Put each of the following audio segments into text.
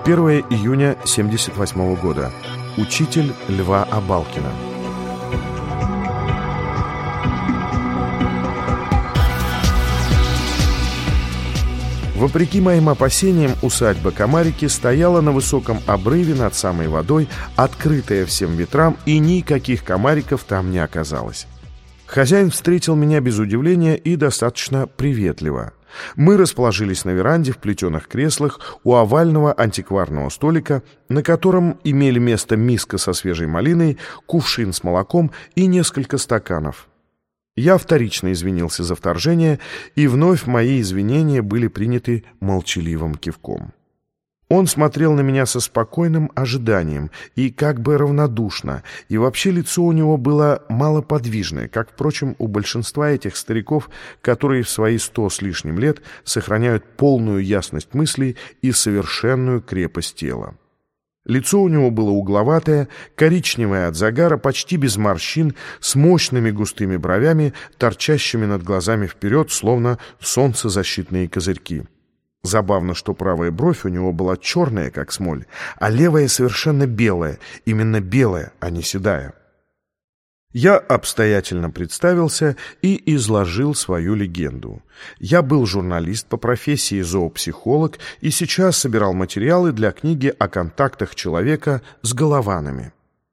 1 июня 1978 года. Учитель Льва Абалкина. Вопреки моим опасениям, усадьба Комарики стояла на высоком обрыве над самой водой, открытая всем ветрам, и никаких комариков там не оказалось. Хозяин встретил меня без удивления и достаточно приветливо. Мы расположились на веранде в плетеных креслах у овального антикварного столика, на котором имели место миска со свежей малиной, кувшин с молоком и несколько стаканов. Я вторично извинился за вторжение, и вновь мои извинения были приняты молчаливым кивком. Он смотрел на меня со спокойным ожиданием и как бы равнодушно, и вообще лицо у него было малоподвижное, как, впрочем, у большинства этих стариков, которые в свои 100 с лишним лет сохраняют полную ясность мыслей и совершенную крепость тела. Лицо у него было угловатое, коричневое от загара, почти без морщин, с мощными густыми бровями, торчащими над глазами вперед, словно солнцезащитные козырьки. Забавно, что правая бровь у него была черная, как смоль, а левая совершенно белая, именно белая, а не седая. Я обстоятельно представился и изложил свою легенду. Я был журналист по профессии, зоопсихолог, и сейчас собирал материалы для книги о контактах человека с голованами.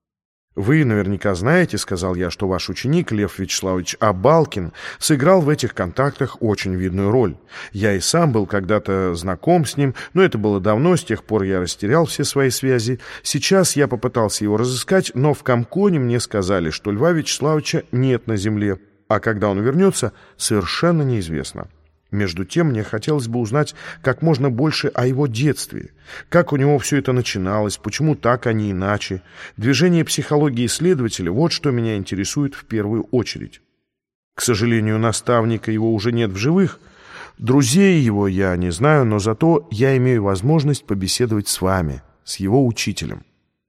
«Вы наверняка знаете, — сказал я, — что ваш ученик Лев Вячеславович Абалкин сыграл в этих контактах очень видную роль. Я и сам был когда-то знаком с ним, но это было давно, с тех пор я растерял все свои связи. Сейчас я попытался его разыскать, но в Комконе мне сказали, что Льва Вячеславовича нет на земле, а когда он вернется, совершенно неизвестно. Между тем, мне хотелось бы узнать как можно больше о его детстве. Как у него все это начиналось, почему так, а не иначе. Движение психологии исследователя — вот что меня интересует в первую очередь. К сожалению, наставника его уже нет в живых. Друзей его я не знаю, но зато я имею возможность побеседовать с вами, с его учителем.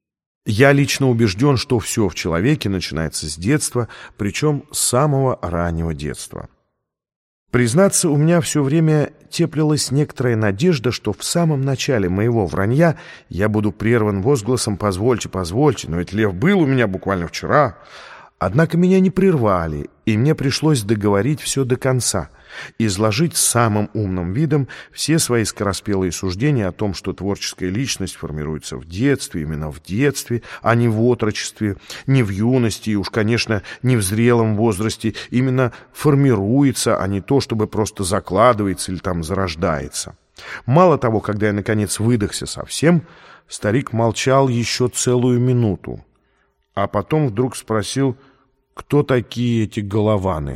Я лично убежден, что все в человеке начинается с детства, причем с самого раннего детства. Признаться, у меня все время теплилась некоторая надежда, что в самом начале моего вранья я буду прерван возгласом «Позвольте, позвольте, но ведь Лев был у меня буквально вчера». Однако меня не прервали, и мне пришлось договорить все до конца, изложить самым умным видом все свои скороспелые суждения о том, что творческая личность формируется в детстве, именно в детстве, а не в отрочестве, не в юности и уж, конечно, не в зрелом возрасте, именно формируется, а не то, чтобы просто закладывается или там зарождается. Мало того, когда я, наконец, выдохся совсем, старик молчал еще целую минуту, а потом вдруг спросил: «Кто такие эти голованы?»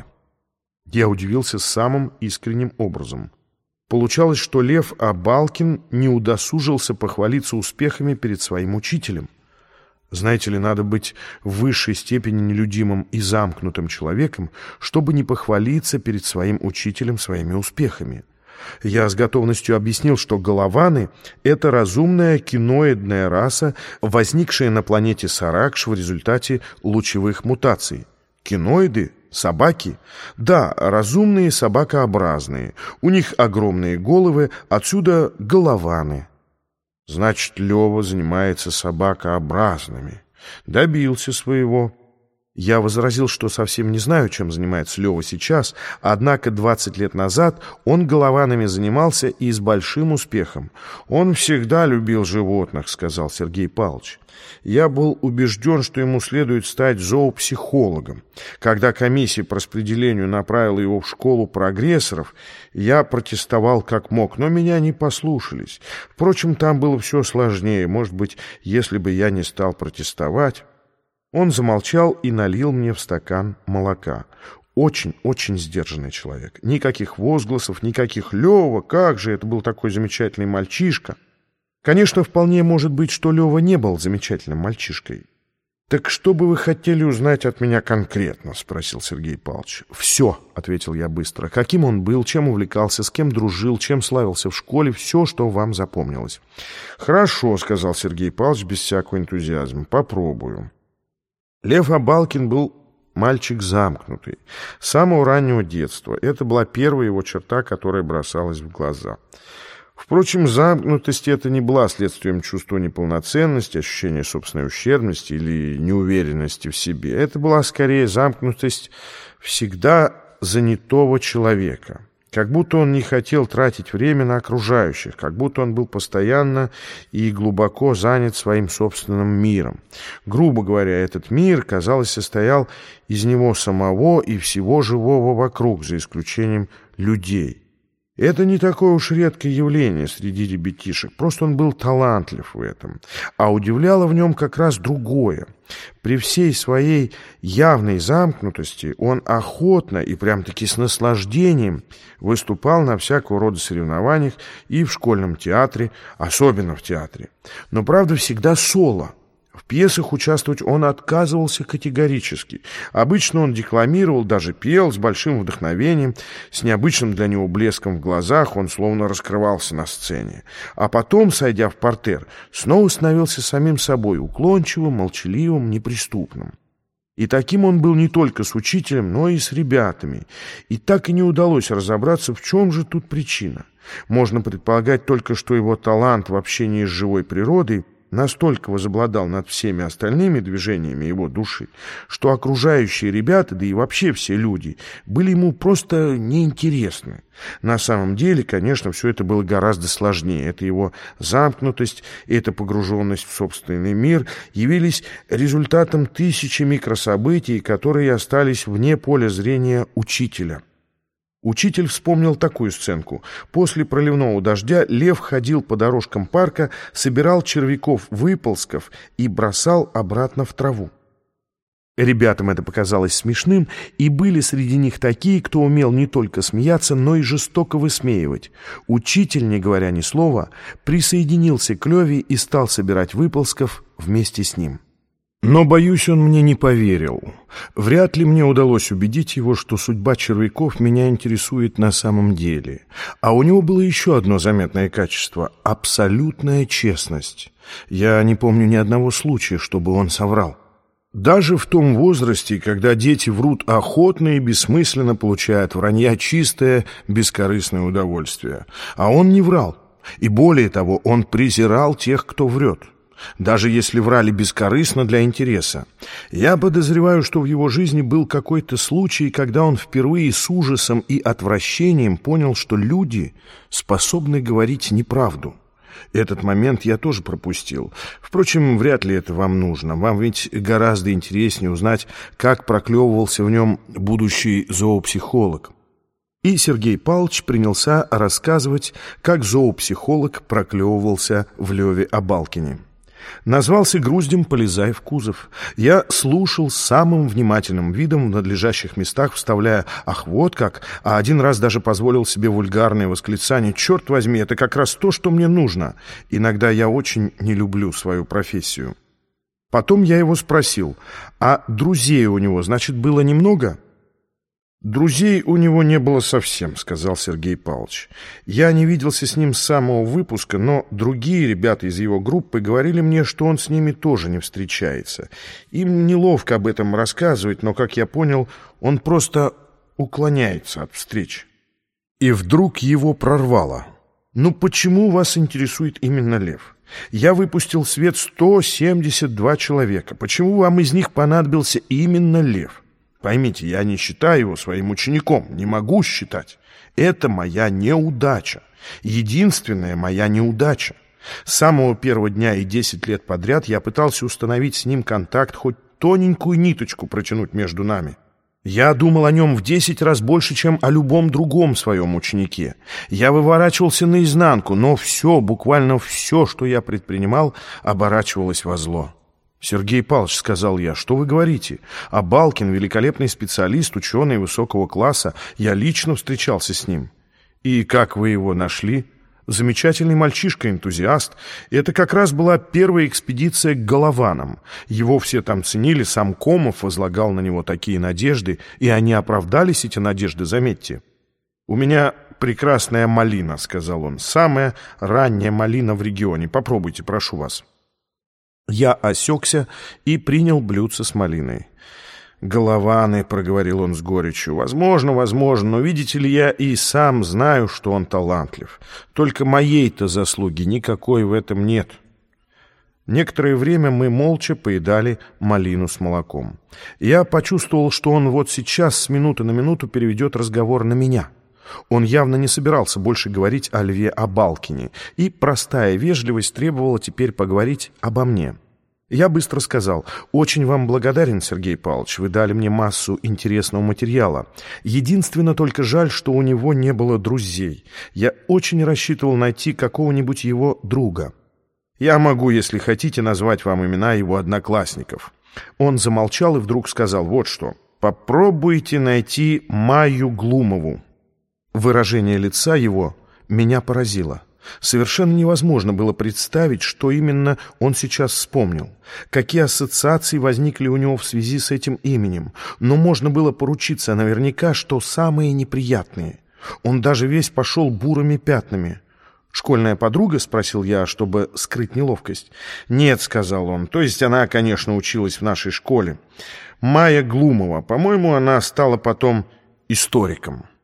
Я удивился самым искренним образом. Получалось, что Лев Абалкин не удосужился похвалиться успехами перед своим учителем. Знаете ли, надо быть в высшей степени нелюдимым и замкнутым человеком, чтобы не похвалиться перед своим учителем своими успехами. Я с готовностью объяснил, что голованы — это разумная киноидная раса, возникшая на планете Саракш в результате лучевых мутаций. Киноиды? Собаки? Да, разумные собакообразные. У них огромные головы, отсюда голованы. Значит, Лева занимается собакообразными. Добился своего. Я возразил, что совсем не знаю, чем занимается Лева сейчас, однако 20 лет назад он голованами занимался и с большим успехом. «Он всегда любил животных», — сказал Сергей Павлович. Я был убежден, что ему следует стать зоопсихологом. Когда комиссия по распределению направила его в школу прогрессоров, я протестовал как мог, но меня не послушались. Впрочем, там было все сложнее. Может быть, если бы я не стал протестовать... Он замолчал и налил мне в стакан молока. Очень-очень сдержанный человек. Никаких возгласов, никаких «Лева, как же, это был такой замечательный мальчишка». Конечно, вполне может быть, что Лева не был замечательным мальчишкой. «Так что бы вы хотели узнать от меня конкретно?» — спросил Сергей Павлович. «Все», — ответил я быстро. «Каким он был, чем увлекался, с кем дружил, чем славился в школе, все, что вам запомнилось». «Хорошо», — сказал Сергей Павлович без всякого энтузиазма. «Попробую». Лев Абалкин был мальчик замкнутый. С самого раннего детства. Это была первая его черта, которая бросалась в глаза. Впрочем, замкнутость эта не была следствием чувства неполноценности, ощущения собственной ущербности или неуверенности в себе. Это была скорее замкнутость всегда занятого человека. Как будто он не хотел тратить время на окружающих, как будто он был постоянно и глубоко занят своим собственным миром. Грубо говоря, этот мир, казалось, состоял из него самого и всего живого вокруг, за исключением людей. Это не такое уж редкое явление среди ребятишек, просто он был талантлив в этом. А удивляло в нем как раз другое. При всей своей явной замкнутости он охотно и прям-таки с наслаждением выступал на всякого рода соревнованиях и в школьном театре, особенно в театре. Но, правда, всегда соло. В пьесах участвовать он отказывался категорически. Обычно он декламировал, даже пел с большим вдохновением, с необычным для него блеском в глазах, он словно раскрывался на сцене. А потом, сойдя в партер, снова становился самим собой, уклончивым, молчаливым, неприступным. И таким он был не только с учителем, но и с ребятами. И так и не удалось разобраться, в чем же тут причина. Можно предполагать только, что его талант в общении с живой природой настолько возобладал над всеми остальными движениями его души, что окружающие ребята, да и вообще все люди, были ему просто неинтересны. На самом деле, конечно, все это было гораздо сложнее. Это его замкнутость, эта погруженность в собственный мир явились результатом тысячи микрособытий, которые остались вне поля зрения учителя. Учитель вспомнил такую сценку. После проливного дождя Лев ходил по дорожкам парка, собирал червяков-выползков и бросал обратно в траву. Ребятам это показалось смешным, и были среди них такие, кто умел не только смеяться, но и жестоко высмеивать. Учитель, не говоря ни слова, присоединился к Леве и стал собирать выползков вместе с ним. Но, боюсь, он мне не поверил. Вряд ли мне удалось убедить его, что судьба червяков меня интересует на самом деле. А у него было еще одно заметное качество — абсолютная честность. Я не помню ни одного случая, чтобы он соврал. Даже в том возрасте, когда дети врут охотно и бессмысленно, получая от вранья чистое, бескорыстное удовольствие. А он не врал. И более того, он презирал тех, кто врет. Даже если врали бескорыстно для интереса. Я подозреваю, что в его жизни был какой-то случай, когда он впервые с ужасом и отвращением понял, что люди способны говорить неправду. Этот момент я тоже пропустил. Впрочем, вряд ли это вам нужно. Вам ведь гораздо интереснее узнать, как проклевывался в нем будущий зоопсихолог. И Сергей Павлович принялся рассказывать, как зоопсихолог проклевывался в Леве Абалкине. Назвался груздем, полезая в кузов. Я слушал с самым внимательным видом в надлежащих местах, вставляя «ах, вот как», а один раз даже позволил себе вульгарное восклицание «черт возьми, это как раз то, что мне нужно». Иногда я очень не люблю свою профессию. Потом я его спросил, а друзей у него, значит, было немного? «Друзей у него не было совсем», — сказал Сергей Павлович. «Я не виделся с ним с самого выпуска, но другие ребята из его группы говорили мне, что он с ними тоже не встречается. Им неловко об этом рассказывать, но, как я понял, он просто уклоняется от встреч». И вдруг его прорвало. «Ну почему вас интересует именно Лев? Я выпустил в свет 172 человека. Почему вам из них понадобился именно Лев? Поймите, я не считаю его своим учеником, не могу считать. Это моя неудача, единственная моя неудача. С самого первого дня и 10 лет подряд я пытался установить с ним контакт, хоть тоненькую ниточку протянуть между нами. Я думал о нем в 10 раз больше, чем о любом другом своем ученике. Я выворачивался наизнанку, но все, буквально все, что я предпринимал, оборачивалось во зло. «Сергей Павлович, — сказал я, — что вы говорите? Абалкин — великолепный специалист, ученый высокого класса. Я лично встречался с ним». «И как вы его нашли?» «Замечательный мальчишка-энтузиаст. Это как раз была первая экспедиция к Голованам. Его все там ценили, сам Комов возлагал на него такие надежды, и они оправдались, эти надежды, заметьте». «У меня прекрасная малина, — сказал он, — самая ранняя малина в регионе. Попробуйте, прошу вас». Я осекся и принял блюдце с малиной. «Голованы», — проговорил он с горечью. Возможно, но, видите ли, я и сам знаю, что он талантлив. Только моей-то заслуги никакой в этом нет». Некоторое время мы молча поедали малину с молоком. Я почувствовал, что он вот сейчас с минуты на минуту переведет разговор на меня. Он явно не собирался больше говорить о Льве Абалкине, и простая вежливость требовала теперь поговорить обо мне. Я быстро сказал: «Очень вам благодарен, Сергей Павлович, вы дали мне массу интересного материала. Единственно только жаль, что у него не было друзей. Я очень рассчитывал найти какого-нибудь его друга. Я могу, если хотите, назвать вам имена его одноклассников». Он замолчал и вдруг сказал вот что: «Попробуйте найти Майю Глумову». Выражение лица его меня поразило. Совершенно невозможно было представить, что именно он сейчас вспомнил, какие ассоциации возникли у него в связи с этим именем, но можно было поручиться наверняка, что самые неприятные. Он даже весь пошел бурыми пятнами. «Школьная подруга?» — спросил я, чтобы скрыть неловкость. «Нет», — сказал он, — «то есть она, конечно, училась в нашей школе. Майя Глумова, по-моему, она стала потом историком».